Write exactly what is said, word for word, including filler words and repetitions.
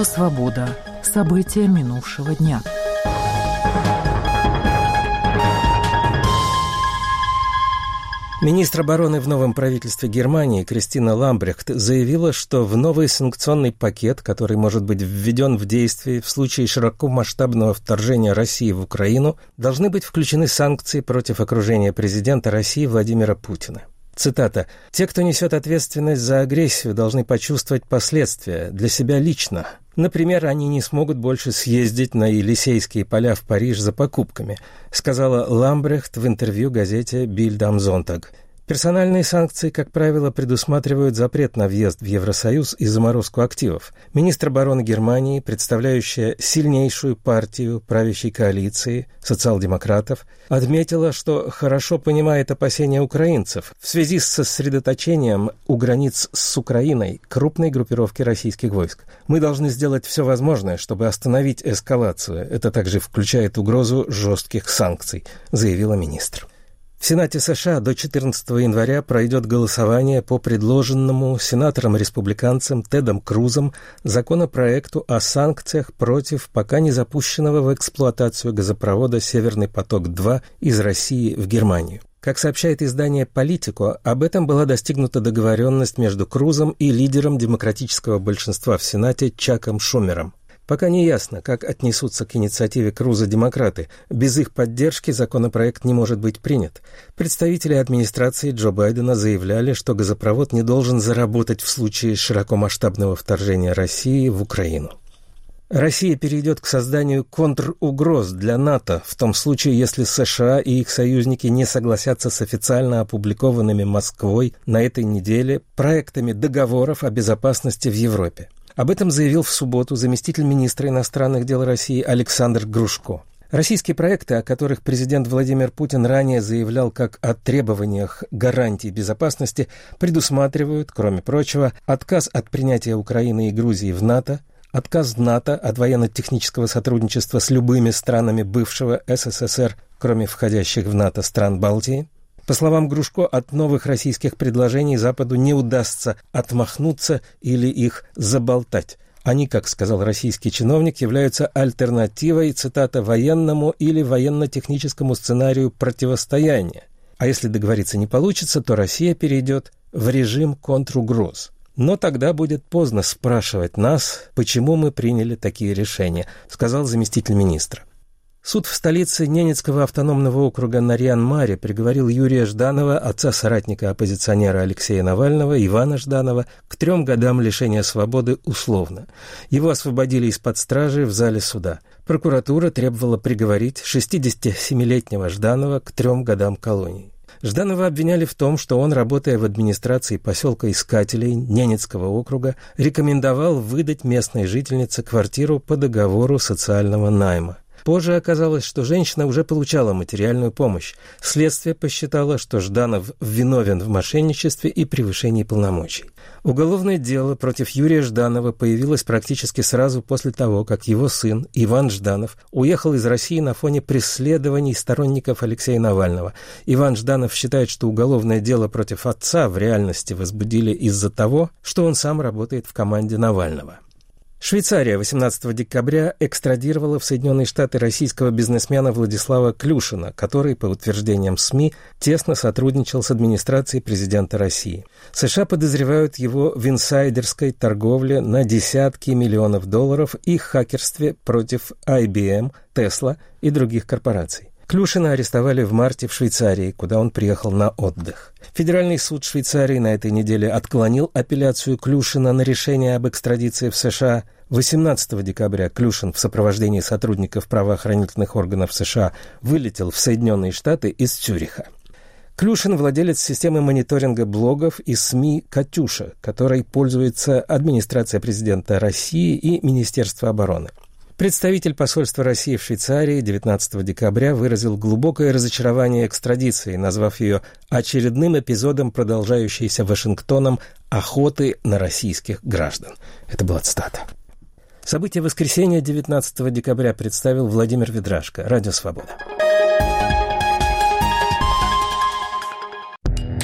«Свобода». События минувшего дня. Министр обороны в новом правительстве Германии Кристина Ламбрехт заявила, что в новый санкционный пакет, который может быть введен в действие в случае широкомасштабного вторжения России в Украину, должны быть включены санкции против окружения президента России Владимира Путина. Цитата. «Те, кто несет ответственность за агрессию, должны почувствовать последствия для себя лично. Например, они не смогут больше съездить на Елисейские поля в Париж за покупками», сказала Ламбрехт в интервью газете «Bild am Sonntag». Персональные санкции, как правило, предусматривают запрет на въезд в Евросоюз и заморозку активов. Министр обороны Германии, представляющая сильнейшую партию правящей коалиции социал-демократов, отметила, что хорошо понимает опасения украинцев в связи с сосредоточением у границ с Украиной крупной группировки российских войск. «Мы должны сделать все возможное, чтобы остановить эскалацию. Это также включает угрозу жестких санкций», заявила министр. В Сенате США до четырнадцатого января пройдет голосование по предложенному сенатором-республиканцем Тедом Крузом законопроекту о санкциях против пока не запущенного в эксплуатацию газопровода «Северный поток-два» из России в Германию. Как сообщает издание «Политико», об этом была достигнута договоренность между Крузом и лидером демократического большинства в Сенате Чаком Шумером. Пока не ясно, как отнесутся к инициативе Круза демократы. Без их поддержки законопроект не может быть принят. Представители администрации Джо Байдена заявляли, что газопровод не должен заработать в случае широкомасштабного вторжения России в Украину. Россия перейдет к созданию контругроз для НАТО в том случае, если США и их союзники не согласятся с официально опубликованными Москвой на этой неделе проектами договоров о безопасности в Европе. Об этом заявил в субботу заместитель министра иностранных дел России Александр Грушко. Российские проекты, о которых президент Владимир Путин ранее заявлял как о требованиях гарантий безопасности, предусматривают, кроме прочего, отказ от принятия Украины и Грузии в НАТО, отказ НАТО от военно-технического сотрудничества с любыми странами бывшего СССР, кроме входящих в НАТО стран Балтии. По словам Грушко, от новых российских предложений Западу не удастся отмахнуться или их заболтать. Они, как сказал российский чиновник, являются альтернативой, цитата, «военному или военно-техническому сценарию противостояния». А если договориться не получится, то Россия перейдет в режим контругроз. Но тогда будет поздно спрашивать нас, почему мы приняли такие решения, сказал заместитель министра. Суд в столице Ненецкого автономного округа Нарьян-Маре приговорил Юрия Жданова, отца соратника оппозиционера Алексея Навального, Ивана Жданова, к трем годам лишения свободы условно. Его освободили из-под стражи в зале суда. Прокуратура требовала приговорить шестидесятисемилетнего Жданова к трем годам колонии. Жданова обвиняли в том, что он, работая в администрации поселка Искателей Ненецкого округа, рекомендовал выдать местной жительнице квартиру по договору социального найма. Позже оказалось, что женщина уже получала материальную помощь. Следствие посчитало, что Жданов виновен в мошенничестве и превышении полномочий. Уголовное дело против Юрия Жданова появилось практически сразу после того, как его сын Иван Жданов уехал из России на фоне преследований сторонников Алексея Навального. Иван Жданов считает, что уголовное дело против отца в реальности возбудили из-за того, что он сам работает в команде Навального. Швейцария восемнадцатого декабря экстрадировала в Соединенные Штаты российского бизнесмена Владислава Клюшина, который, по утверждениям СМИ, тесно сотрудничал с администрацией президента России. США подозревают его в инсайдерской торговле на десятки миллионов долларов и хакерстве против ай би эм, Tesla и других корпораций. Клюшина арестовали в марте в Швейцарии, куда он приехал на отдых. Федеральный суд Швейцарии на этой неделе отклонил апелляцию Клюшина на решение об экстрадиции в США. восемнадцатого декабря Клюшин в сопровождении сотрудников правоохранительных органов США вылетел в Соединенные Штаты из Цюриха. Клюшин – владелец системы мониторинга блогов и СМИ «Катюша», которой пользуется администрация президента России и Министерство обороны. Представитель посольства России в Швейцарии девятнадцатого декабря выразил глубокое разочарование экстрадицией, назвав ее очередным эпизодом продолжающейся Вашингтоном охоты на российских граждан. Это была цитата. События воскресенья девятнадцатого декабря представил Владимир Ведрашко. Радио «Свобода».